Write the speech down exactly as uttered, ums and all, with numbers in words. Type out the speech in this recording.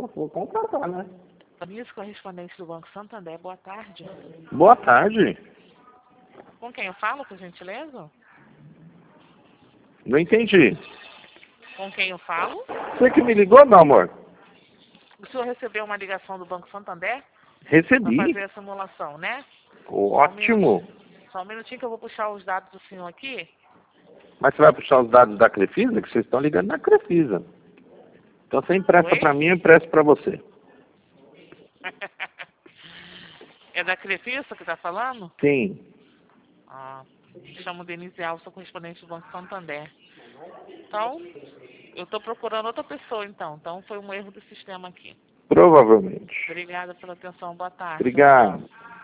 vou contratar, né? Denise, correspondente do Banco Santander, boa tarde. Boa tarde. Com quem eu falo, por gentileza? Não entendi. Com quem eu falo? Você que me ligou, meu amor? O senhor recebeu uma ligação do Banco Santander? Para Recebi. fazer a simulação, né? Ótimo. Só um minutinho que eu vou puxar os dados do senhor aqui. Mas você vai puxar os dados da Crefisa? Que vocês estão ligando na Crefisa. Então você empresta Oi? para mim, eu empresto para você. É da Crefisa que está falando? Sim. Ah, me chamo Denise Alves, sou correspondente do Banco Santander. Então, eu estou procurando outra pessoa, então. Então, foi um erro do sistema aqui. Provavelmente. Obrigada pela atenção. Boa tarde. Obrigado.